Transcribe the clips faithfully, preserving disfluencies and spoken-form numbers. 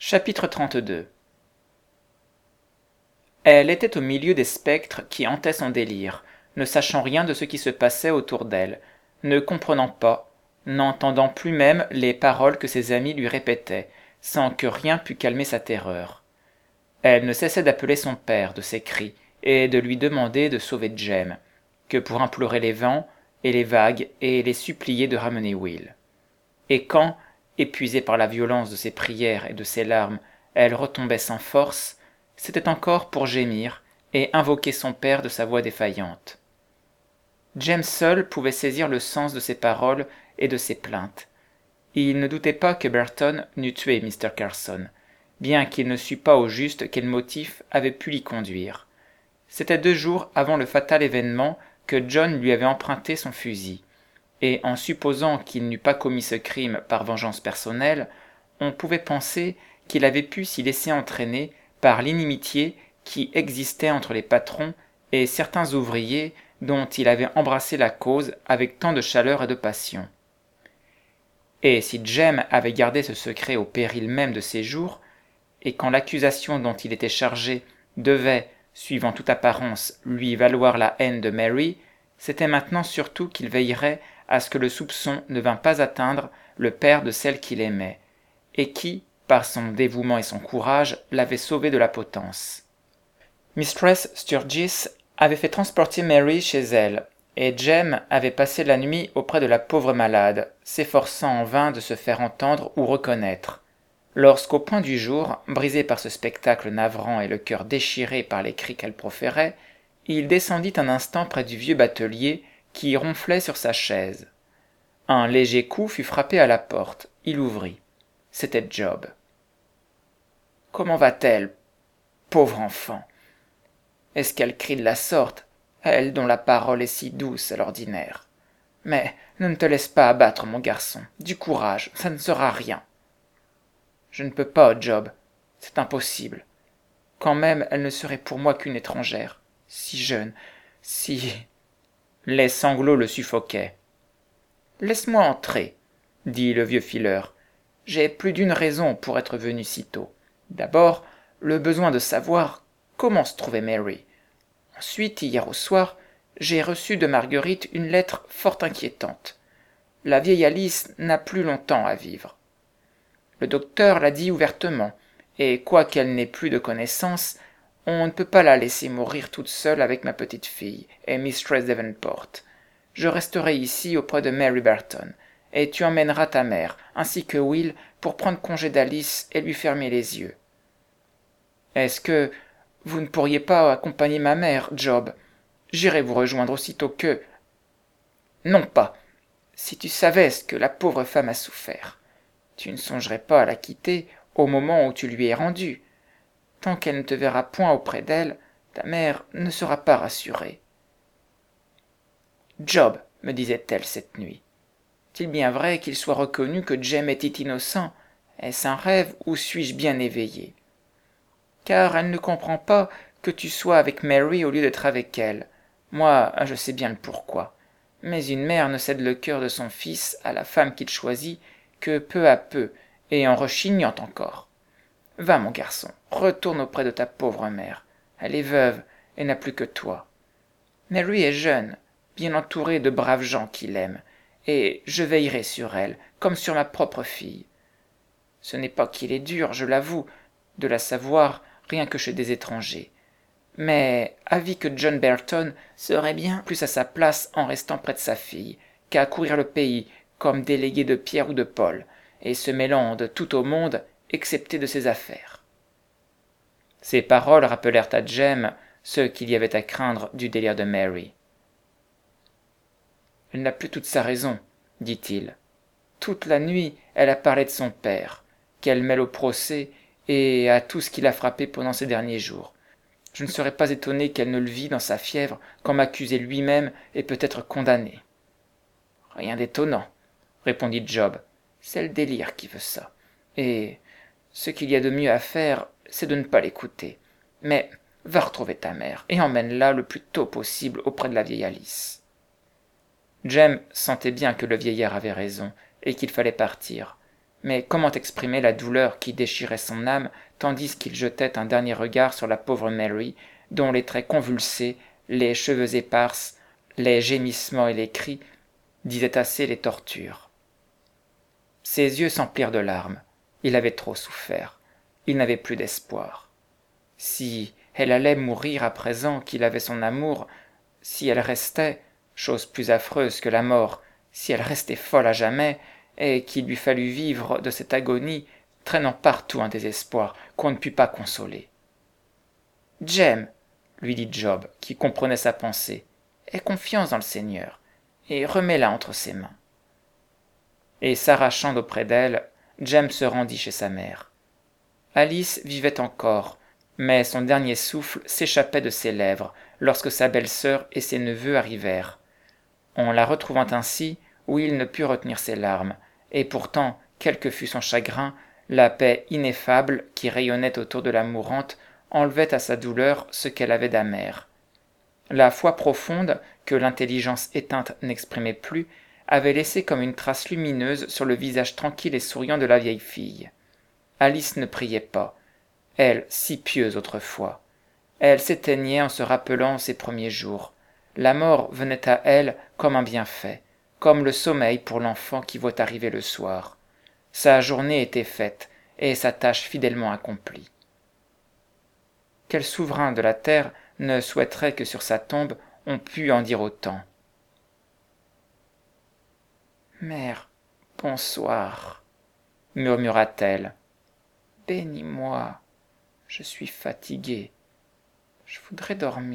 Chapitre trente-deux. Elle était au milieu des spectres qui hantaient son délire, ne sachant rien de ce qui se passait autour d'elle, ne comprenant pas, n'entendant plus même les paroles que ses amis lui répétaient, sans que rien pût calmer sa terreur. Elle ne cessait d'appeler son père de ses cris, et de lui demander de sauver Jem, que pour implorer les vents et les vagues et les supplier de ramener Will. Et quand, épuisée par la violence de ses prières et de ses larmes, elle retombait sans force, c'était encore pour gémir et invoquer son père de sa voix défaillante. Jem seul pouvait saisir le sens de ses paroles et de ses plaintes. Il ne doutait pas que Burton n'eût tué mister Carson, bien qu'il ne sût pas au juste quel motif avait pu l'y conduire. C'était deux jours avant le fatal événement que John lui avait emprunté son fusil, et en supposant qu'il n'eût pas commis ce crime par vengeance personnelle, on pouvait penser qu'il avait pu s'y laisser entraîner par l'inimitié qui existait entre les patrons et certains ouvriers dont il avait embrassé la cause avec tant de chaleur et de passion. Et si Jem avait gardé ce secret au péril même de ses jours, et quand l'accusation dont il était chargé devait, suivant toute apparence, lui valoir la haine de Mary, c'était maintenant surtout qu'il veillerait à ce que le soupçon ne vînt pas atteindre le père de celle qu'il aimait, et qui, par son dévouement et son courage, l'avait sauvé de la potence. Mistress Sturgis avait fait transporter Mary chez elle, et Jem avait passé la nuit auprès de la pauvre malade, s'efforçant en vain de se faire entendre ou reconnaître. Lorsqu'au point du jour, brisé par ce spectacle navrant et le cœur déchiré par les cris qu'elle proférait, il descendit un instant près du vieux batelier qui ronflait sur sa chaise. Un léger coup fut frappé à la porte. Il ouvrit. C'était Job. « Comment va-t-elle, pauvre enfant ? Est-ce qu'elle crie de la sorte, elle dont la parole est si douce à l'ordinaire ? Mais ne te laisse pas abattre, mon garçon. Du courage, ça ne sera rien. » « Je ne peux pas, Job. C'est impossible. Quand même, elle ne serait pour moi qu'une étrangère. Si jeune, si... » Les sanglots le suffoquaient. « Laisse-moi entrer, » dit le vieux fileur. « J'ai plus d'une raison pour être venu si tôt. D'abord, le besoin de savoir comment se trouvait Mary. Ensuite, hier au soir, j'ai reçu de Marguerite une lettre fort inquiétante. La vieille Alice n'a plus longtemps à vivre. Le docteur l'a dit ouvertement, et quoiqu'elle n'ait plus de connaissances, on ne peut pas la laisser mourir toute seule avec ma petite fille et mistress Davenport. Je resterai ici auprès de Mary Burton, et tu emmèneras ta mère, ainsi que Will, pour prendre congé d'Alice et lui fermer les yeux. Est-ce que vous ne pourriez pas accompagner ma mère, Job ? J'irai vous rejoindre aussitôt que... Non pas. Si tu savais ce que la pauvre femme a souffert, tu ne songerais pas à la quitter au moment où tu lui es rendu. Tant qu'elle ne te verra point auprès d'elle, ta mère ne sera pas rassurée. « Job, me disait-elle cette nuit, est-il bien vrai qu'il soit reconnu que Jem était innocent ? Est-ce un rêve ou suis-je bien éveillé ? Car elle ne comprend pas que tu sois avec Mary au lieu d'être avec elle. Moi, je sais bien le pourquoi. Mais une mère ne cède le cœur de son fils à la femme qu'il choisit que peu à peu, et en rechignant encore. Va, mon garçon, retourne auprès de ta pauvre mère. Elle est veuve et n'a plus que toi. Mary est jeune, bien entourée de braves gens qui l'aiment, et je veillerai sur elle, comme sur ma propre fille. Ce n'est pas qu'il est dur, je l'avoue, de la savoir rien que chez des étrangers. Mais avis que John Burton serait bien plus à sa place en restant près de sa fille, qu'à courir le pays comme délégué de Pierre ou de Paul, et se mêlant de tout au monde, excepté de ses affaires. Ces paroles rappelèrent à Jem ce qu'il y avait à craindre du délire de Mary. « Elle n'a plus toute sa raison, » dit-il. « Toute la nuit, elle a parlé de son père, qu'elle mêle au procès et à tout ce qui l'a frappé pendant ces derniers jours. Je ne serais pas étonné qu'elle ne le vît dans sa fièvre quand m'accusait lui-même et peut-être condamné. »« Rien d'étonnant, » répondit Job. « C'est le délire qui veut ça. Et ce qu'il y a de mieux à faire, c'est de ne pas l'écouter. Mais va retrouver ta mère et emmène-la le plus tôt possible auprès de la vieille Alice. » Jem sentait bien que le vieillard avait raison et qu'il fallait partir. mais comment exprimer la douleur qui déchirait son âme tandis qu'il jetait un dernier regard sur la pauvre Mary, dont les traits convulsés, les cheveux épars, les gémissements et les cris disaient assez les tortures. Ses yeux s'emplirent de larmes. Il avait trop souffert. Il n'avait plus d'espoir. Si elle allait mourir à présent qu'il avait son amour, si elle restait, chose plus affreuse que la mort, si elle restait folle à jamais, et qu'il lui fallut vivre de cette agonie, traînant partout un désespoir qu'on ne put pas consoler. « Jem, lui dit Job, qui comprenait sa pensée, aie confiance dans le Seigneur, et remets-la entre ses mains. » Et s'arrachant d'auprès d'elle, Jem se rendit chez sa mère. Alice vivait encore, mais son dernier souffle s'échappait de ses lèvres lorsque sa belle-sœur et ses neveux arrivèrent. En la retrouvant ainsi, Will ne put retenir ses larmes, et pourtant, quel que fût son chagrin, la paix ineffable qui rayonnait autour de la mourante enlevait à sa douleur ce qu'elle avait d'amer. La foi profonde, que l'intelligence éteinte n'exprimait plus, avait laissé comme une trace lumineuse sur le visage tranquille et souriant de la vieille fille. Alice ne priait pas, elle si pieuse autrefois. Elle s'éteignait en se rappelant ses premiers jours. La mort venait à elle comme un bienfait, comme le sommeil pour l'enfant qui voit arriver le soir. Sa journée était faite, et sa tâche fidèlement accomplie. Quel souverain de la terre ne souhaiterait que sur sa tombe on pût en dire autant? « Mère, bonsoir, » murmura-t-elle. « Bénis-moi, je suis fatiguée, je voudrais dormir. »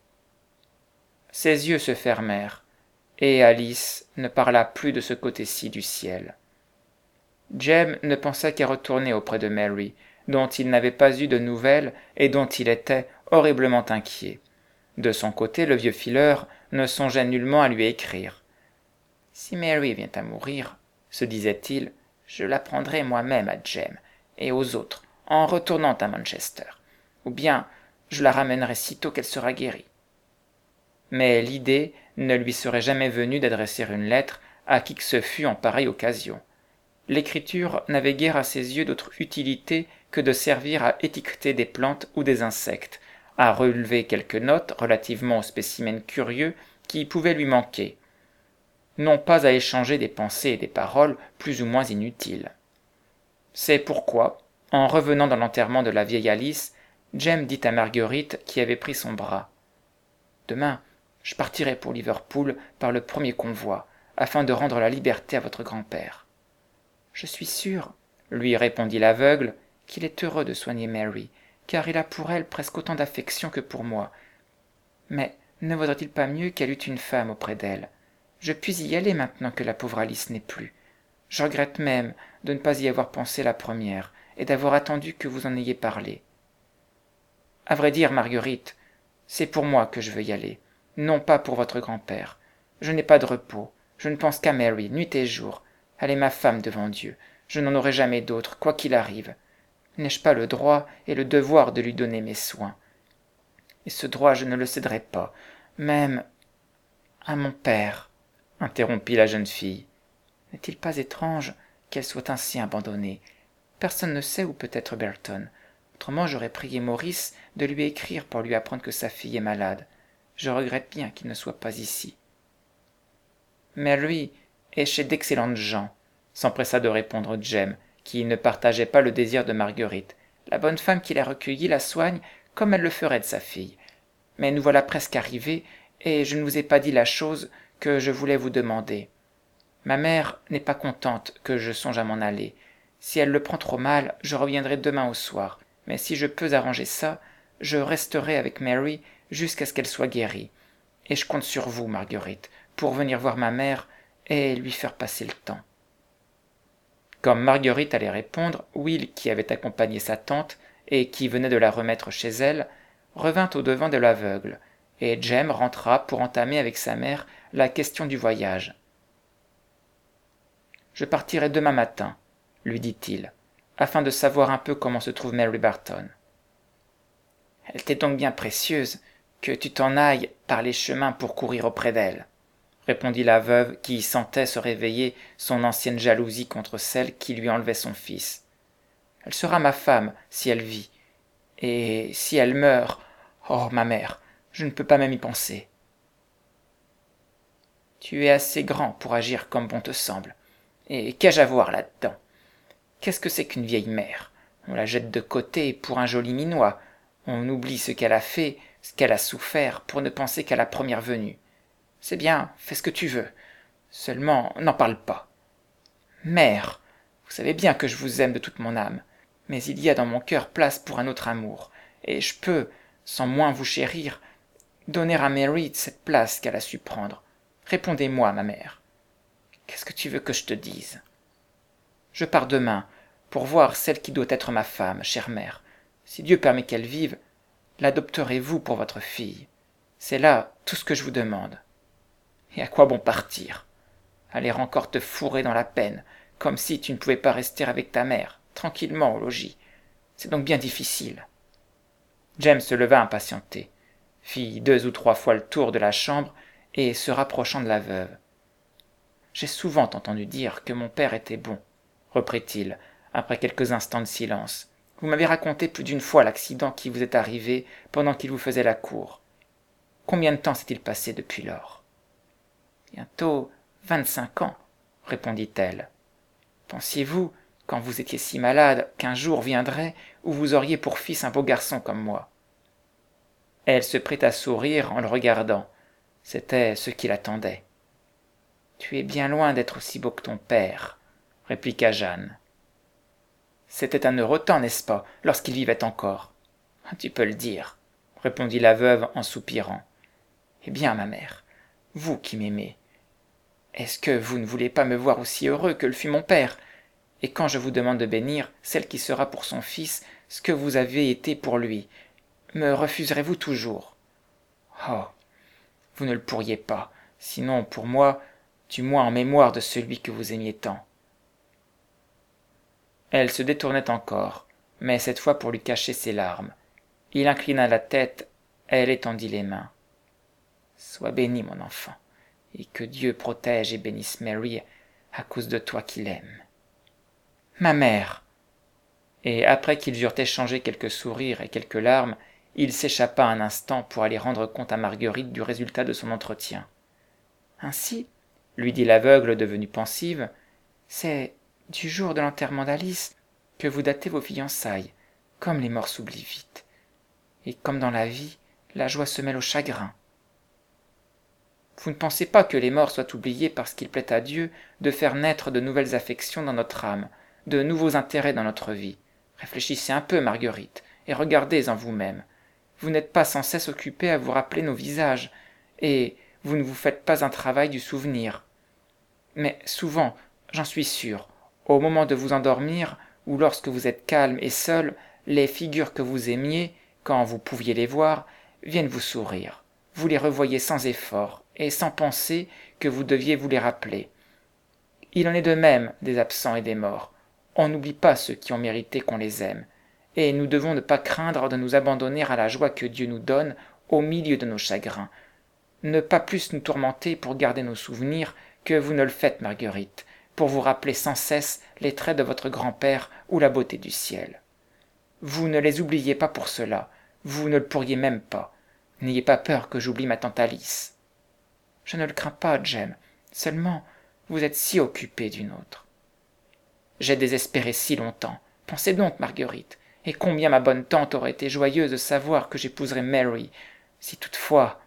Ses yeux se fermèrent, et Alice ne parla plus de ce côté-ci du ciel. Jem ne pensa qu'à retourner auprès de Mary, dont il n'avait pas eu de nouvelles et dont il était horriblement inquiet. De son côté, le vieux fileur ne songeait nullement à lui écrire. « Si Mary vient à mourir, se disait-il, je l'apprendrai moi-même à Jem et aux autres en retournant à Manchester, ou bien je la ramènerai sitôt qu'elle sera guérie. » Mais l'idée ne lui serait jamais venue d'adresser une lettre à qui que ce fût en pareille occasion. L'écriture n'avait guère à ses yeux d'autre utilité que de servir à étiqueter des plantes ou des insectes, à relever quelques notes relativement aux spécimens curieux qui pouvaient lui manquer, non pas à échanger des pensées et des paroles plus ou moins inutiles. C'est pourquoi, en revenant dans l'enterrement de la vieille Alice, Jem dit à Marguerite qui avait pris son bras. « Demain, je partirai pour Liverpool par le premier convoi, afin de rendre la liberté à votre grand-père. »« Je suis sûr, » lui répondit l'aveugle, « qu'il est heureux de soigner Mary, car il a pour elle presque autant d'affection que pour moi. Mais ne vaudrait-il pas mieux qu'elle eût une femme auprès d'elle? Je puis y aller maintenant que la pauvre Alice n'est plus. Je regrette même de ne pas y avoir pensé la première, et d'avoir attendu que vous en ayez parlé. À vrai dire, Marguerite, c'est pour moi que je veux y aller, non pas pour votre grand-père. Je n'ai pas de repos, je ne pense qu'à Mary, nuit et jour. Elle est ma femme devant Dieu, je n'en aurai jamais d'autre, quoi qu'il arrive. N'ai-je pas le droit et le devoir de lui donner mes soins? Et ce droit je ne le céderai pas, même à mon père, interrompit la jeune fille. N'est-il pas étrange qu'elle soit ainsi abandonnée? Personne ne sait où peut être Burton. Autrement j'aurais prié Maurice de lui écrire pour lui apprendre que sa fille est malade. Je regrette bien qu'il ne soit pas ici. Mais lui est chez d'excellentes gens, s'empressa de répondre Jem, qui ne partageait pas le désir de Marguerite. La bonne femme qui l'a recueillie la soigne comme elle le ferait de sa fille. Mais nous voilà presque arrivés, et je ne vous ai pas dit la chose que je voulais vous demander. Ma mère n'est pas contente que je songe à m'en aller. Si elle le prend trop mal, je reviendrai demain au soir. Mais si je peux arranger ça, je resterai avec Mary jusqu'à ce qu'elle soit guérie. Et je compte sur vous, Marguerite, pour venir voir ma mère et lui faire passer le temps. » Comme Marguerite allait répondre, Will, qui avait accompagné sa tante et qui venait de la remettre chez elle, revint au-devant de l'aveugle, et Jem rentra pour entamer avec sa mère la question du voyage. « Je partirai demain matin, » lui dit-il, afin de savoir un peu comment se trouve Mary Barton. « Elle t'est donc bien précieuse que tu t'en ailles par les chemins pour courir auprès d'elle, » répondit la veuve qui sentait se réveiller son ancienne jalousie contre celle qui lui enlevait son fils. Elle sera ma femme si elle vit, et si elle meurt, oh ma mère, je ne peux pas même y penser. Tu es assez grand pour agir comme bon te semble, et qu'ai-je à voir là-dedans? Qu'est-ce que c'est qu'une vieille mère? On la jette de côté pour un joli minois, on oublie ce qu'elle a fait, ce qu'elle a souffert, pour ne penser qu'à la première venue. C'est bien, fais ce que tu veux, seulement n'en parle pas. Mère, vous savez bien que je vous aime de toute mon âme, mais il y a dans mon cœur place pour un autre amour, et je peux, sans moins vous chérir, donner à Mary cette place qu'elle a su prendre. Répondez-moi, ma mère. Qu'est-ce que tu veux que je te dise? Je pars demain, pour voir celle qui doit être ma femme, chère mère. Si Dieu permet qu'elle vive, l'adopterez-vous pour votre fille. C'est là tout ce que je vous demande. Et à quoi bon partir? Aller encore te fourrer dans la peine, comme si tu ne pouvais pas rester avec ta mère, tranquillement au logis. C'est donc bien difficile. James se leva impatienté, fit deux ou trois fois le tour de la chambre, et se rapprochant de la veuve. « J'ai souvent entendu dire que mon père était bon, » reprit-il, après quelques instants de silence. « Vous m'avez raconté plus d'une fois l'accident qui vous est arrivé pendant qu'il vous faisait la cour. Combien de temps s'est-il passé depuis lors ?»« Bientôt vingt-cinq ans, » répondit-elle. « Pensiez-vous, quand vous étiez si malade, qu'un jour viendrait où vous auriez pour fils un beau garçon comme moi ?» Elle se prit à sourire en le regardant. C'était ce qu'il attendait. « Tu es bien loin d'être aussi beau que ton père, » répliqua Jeanne. « C'était un heureux temps, n'est-ce pas, lorsqu'il vivait encore ?»« Tu peux le dire, » répondit la veuve en soupirant. « Eh bien, ma mère, vous qui m'aimez, est-ce que vous ne voulez pas me voir aussi heureux que le fut mon père? Et quand je vous demande de bénir celle qui sera pour son fils ce que vous avez été pour lui, me refuserez-vous toujours? Oh, vous ne le pourriez pas, sinon pour moi, du moins en mémoire de celui que vous aimiez tant. » Elle se détournait encore, mais cette fois pour lui cacher ses larmes. Il inclina la tête, elle étendit les mains. « Sois béni, mon enfant, et que Dieu protège et bénisse Mary à cause de toi qu'il aime. »« Ma mère !» Et après qu'ils eurent échangé quelques sourires et quelques larmes, il s'échappa un instant pour aller rendre compte à Marguerite du résultat de son entretien. « Ainsi, » lui dit l'aveugle devenue pensive, « c'est du jour de l'enterrement d'Alice que vous datez vos fiançailles, comme les morts s'oublient vite. Et comme dans la vie, la joie se mêle au chagrin. Vous ne pensez pas que les morts soient oubliés parce qu'il plaît à Dieu de faire naître de nouvelles affections dans notre âme, de nouveaux intérêts dans notre vie. Réfléchissez un peu, Marguerite, et regardez en vous-même. Vous n'êtes pas sans cesse occupée à vous rappeler nos visages, et vous ne vous faites pas un travail du souvenir. Mais souvent, j'en suis sûr, au moment de vous endormir, ou lorsque vous êtes calme et seul, les figures que vous aimiez, quand vous pouviez les voir, viennent vous sourire. Vous les revoyez sans effort, et sans penser que vous deviez vous les rappeler. Il en est de même des absents et des morts. On n'oublie pas ceux qui ont mérité qu'on les aime, et nous devons ne pas craindre de nous abandonner à la joie que Dieu nous donne au milieu de nos chagrins. Ne pas plus nous tourmenter pour garder nos souvenirs que vous ne le faites, Marguerite, pour vous rappeler sans cesse les traits de votre grand-père ou la beauté du ciel. Vous ne les oubliez pas pour cela, vous ne le pourriez même pas. N'ayez pas peur que j'oublie ma tante Alice. Je ne le crains pas, Jem, seulement vous êtes si occupée d'une autre. J'ai désespéré si longtemps. Pensez donc, Marguerite, et combien ma bonne tante aurait été joyeuse de savoir que j'épouserais Mary, si toutefois...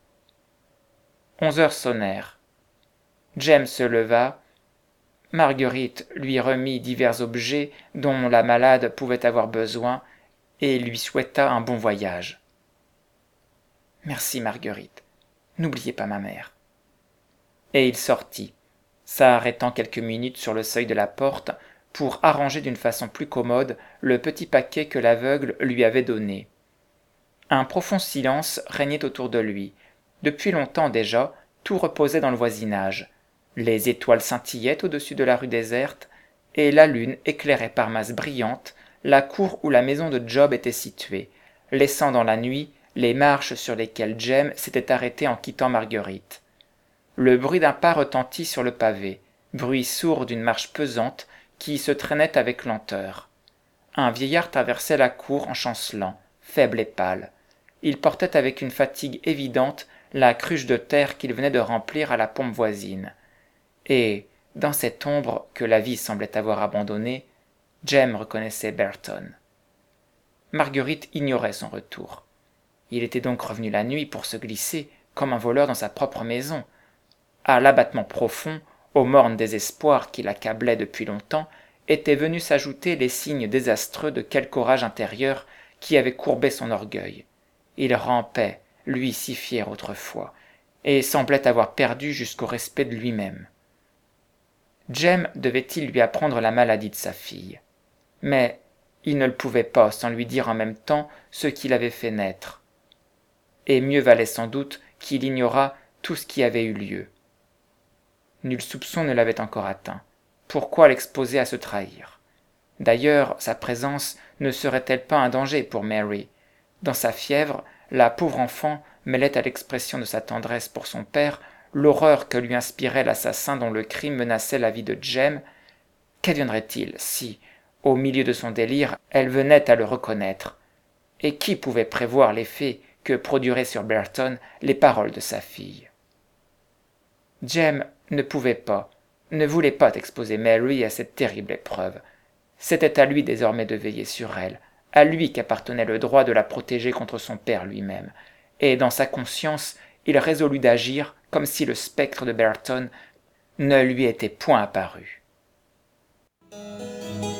Onze heures sonnèrent. Jem se leva. Marguerite lui remit divers objets dont la malade pouvait avoir besoin et lui souhaita un bon voyage. « Merci, Marguerite. N'oubliez pas ma mère. » Et il sortit, s'arrêtant quelques minutes sur le seuil de la porte pour arranger d'une façon plus commode le petit paquet que l'aveugle lui avait donné. Un profond silence régnait autour de lui. Depuis longtemps déjà, tout reposait dans le voisinage. Les étoiles scintillaient au-dessus de la rue déserte, et la lune éclairait par masses brillantes la cour où la maison de Job était située, laissant dans la nuit les marches sur lesquelles Jem s'était arrêté en quittant Marguerite. Le bruit d'un pas retentit sur le pavé, bruit sourd d'une marche pesante qui se traînait avec lenteur. Un vieillard traversait la cour en chancelant, faible et pâle. Il portait avec une fatigue évidente la cruche de terre qu'il venait de remplir à la pompe voisine. Et, dans cette ombre que la vie semblait avoir abandonnée, Jem reconnaissait Berton. Marguerite ignorait son retour. Il était donc revenu la nuit pour se glisser, comme un voleur dans sa propre maison. À l'abattement profond, au morne désespoir qui l'accablaient depuis longtemps, étaient venus s'ajouter les signes désastreux de quelque orage intérieur qui avait courbé son orgueil. Il rampait, lui si fier autrefois, et semblait avoir perdu jusqu'au respect de lui-même. Jem devait-il lui apprendre la maladie de sa fille? Mais il ne le pouvait pas sans lui dire en même temps ce qui l'avait fait naître. Et mieux valait sans doute qu'il ignorât tout ce qui avait eu lieu. Nul soupçon ne l'avait encore atteint. Pourquoi l'exposer à se trahir? D'ailleurs, sa présence ne serait-elle pas un danger pour Mary? Dans sa fièvre, la pauvre enfant mêlait à l'expression de sa tendresse pour son père l'horreur que lui inspirait l'assassin dont le crime menaçait la vie de Jem. Qu'adviendrait-il si, au milieu de son délire, elle venait à le reconnaître? Et qui pouvait prévoir l'effet que produiraient sur Berton les paroles de sa fille? Jem ne pouvait pas, ne voulait pas exposer Mary à cette terrible épreuve. C'était à lui désormais de veiller sur elle, à lui qu'appartenait le droit de la protéger contre son père lui-même, et dans sa conscience, il résolut d'agir comme si le spectre de Berton ne lui était point apparu.